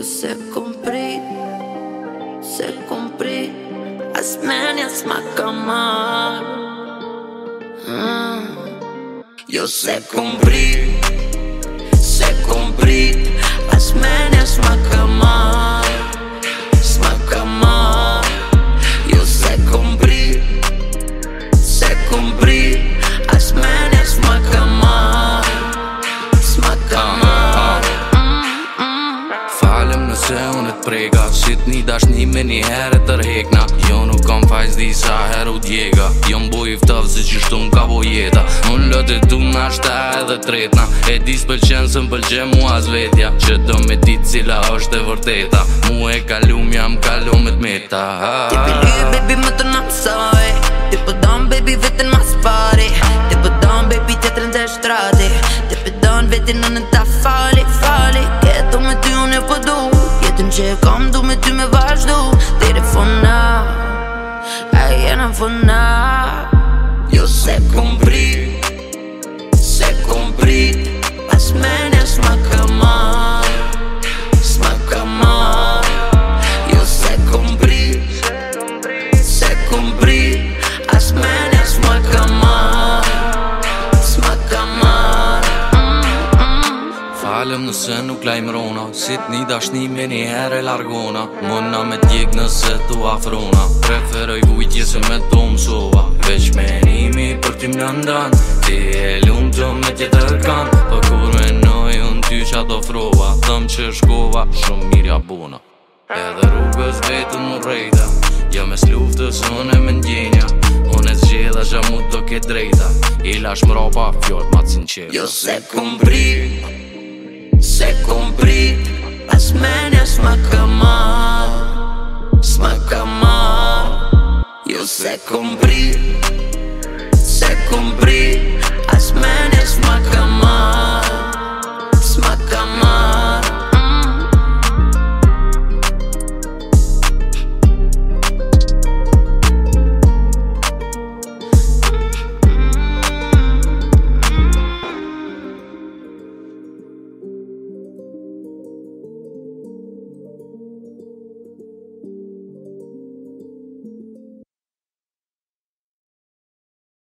se comprit as menja s'ma ka marr. Jo se comprit as menja s'ma ka marr. Jo se comprit as menja s'ma ka marr. Falem nëse unë t'prega, shit një dashni me një herë tërhekna. Jo nuk kam fajs disa herë u djega, jo m'boj i ftaf se qishtu m'ka bo jeta. Unë lët e du nashta edhe tretna, e di s'pëlqen se m'pëlqen mua zvetja, që do me dit cila është e vërteta. Mu e kalum jam kalu me t'meta. Ti për lyë baby më të nëmsoj, ti për don baby vetën ma s'pari, ti për don baby tjetërën dhe shtrati, ti për don vetin në ta fali. Keto me ty unë e po du, jetën që e kam du me ty me vazhdu. Diri fona, a jena fona. Jo se comprit as menja s'ma ka marr. Jo se comprit as menja s'ma ka marr. Falem nëse nuk lajmërona, sit një dashni me një herë largona. Mëna me t'jek nëse t'u afrona, preferoj vujtje se me t'u mësova. Veç me nimi për ty më ndan, ti e lumë që me tjetër kan. Për kur me noj unë ty qa t'ofrova, thëm që shkova shumë mirja bona. Edhe rrugës vetën më rejta, jo mes luftës unë e me ndjenja. Unë e zgjedha që mu do ke drejta, i lash mrapa fjord ma t'sinqeta. Jo se comprit as menja s'ma ka marr. Jo se comprit